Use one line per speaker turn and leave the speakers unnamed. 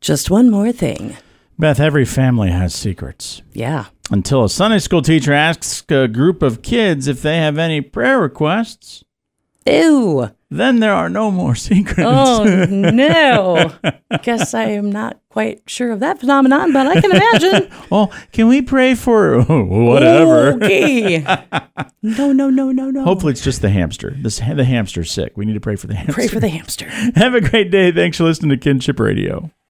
Just one more thing.
Beth, every family has secrets.
Yeah.
Until a Sunday school teacher asks a group of kids if they have any prayer requests.
Ew.
Then there are no more secrets.
Oh, no. Guess I am not quite sure of that phenomenon, but I can imagine.
Well, can we pray for whatever?
Okay. No.
Hopefully it's just the hamster. The hamster's sick. We need to pray for the hamster.
Pray for the hamster.
Have a great day. Thanks for listening to Kinship Radio.